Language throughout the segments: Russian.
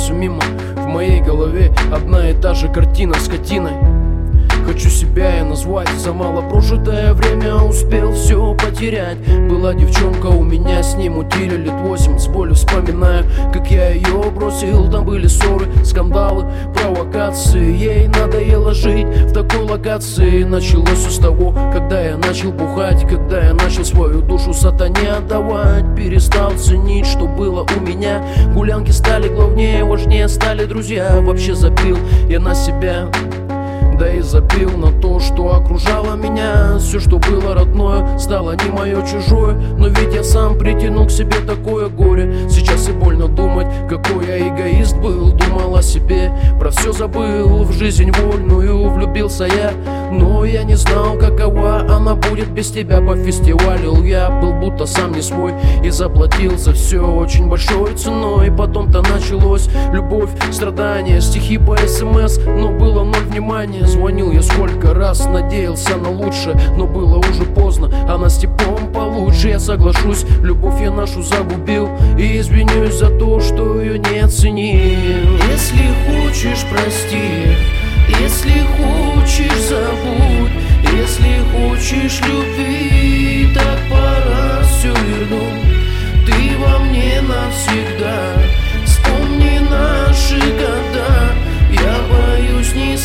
все мимо. В моей голове одна и та же картина скотиной. Хочу себя я назвать, за мало прожитое время успел все потерять. Была девчонка у меня, с ней мутили лет 8. С болью вспоминаю, как я ее бросил. Там были ссоры, скандалы, провокации. Ей надоело жить в такой локации. Началось все с того, когда я начал бухать, когда я начал свою душу сатане отдавать. Перестал ценить, что было у меня. Гулянки стали главнее, важнее стали друзья. Вообще забил я на себя, да и забил на то, что окружало меня. Все, что было родное, стало не мое, чужое. Но ведь я сам притянул к себе такое горе. Сейчас и больно думать, какой я эгоист был. Думал о себе, про все забыл. В жизнь вольную влюбился я, но я не знал, какова она будет без тебя. Пофестивалил я, был будто сам не свой, и заплатил за все очень большой ценой. Потом-то началось любовь, страдания, стихи по СМС, но было ноль внимания. Звонил я сколько раз, надеялся на лучшее, но было уже поздно, она с типом получше. Я соглашусь, любовь я нашу загубил, и извинюсь за то, что ее не оценил. Если хочешь, прости, если хочешь, забудь. Если хочешь любви, так пора все вернуть. Ты во мне навсегда, вспомни наши года. Я боюсь, не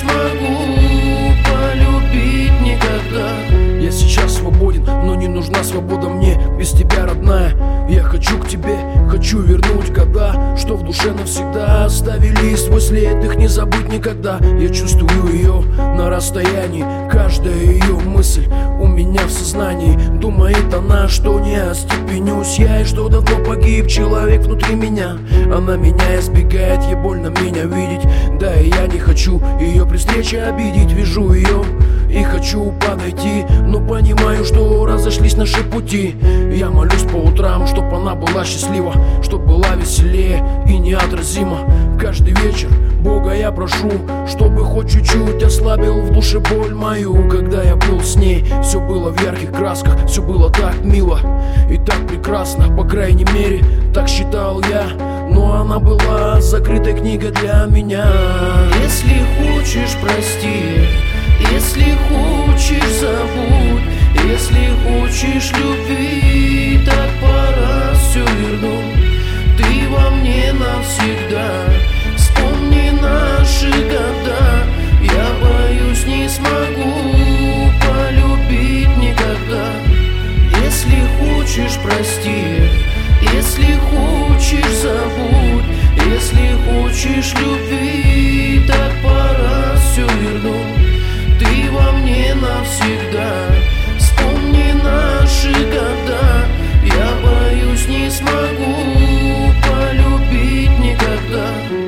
смогу полюбить никогда. Я сейчас свободен, но не нужна свобода мне без тебя, родная. Я хочу к тебе, хочу вернуть года, что в душе навсегда оставили свой след, их не забыть никогда. Я чувствую ее на расстоянии, каждая ее мысль у меня в сознании. Думает она, что не остепенюсь я, и что давно погиб человек внутри меня. Она меня избегает, ей больно меня видеть, да и я не хочу ее при встрече обидеть. Вижу ее и хочу подойти, но понимаю, что разошлись наши пути. Я молюсь по утрам, чтоб она была счастлива, чтоб была веселее и неотразима. Каждый вечер Бога я прошу, чтобы хоть чуть-чуть ослабил в душе боль мою. Когда я был с ней, все было в ярких красках, все было так мило и так прекрасно, по крайней мере, так считал я. Но она была закрытой книгой для меня. Если хочешь, прости, если хочешь, забудь. Если хочешь любви, так пора все вернуть. Ты во мне навсегда, вспомни наши года. Я боюсь, не смогу полюбить никогда. Если хочешь, прости, если хочешь, забудь. Если хочешь любви, так пора все вернуть. Ты во мне навсегда, вспомни наши года. Я боюсь, не смогу полюбить никогда.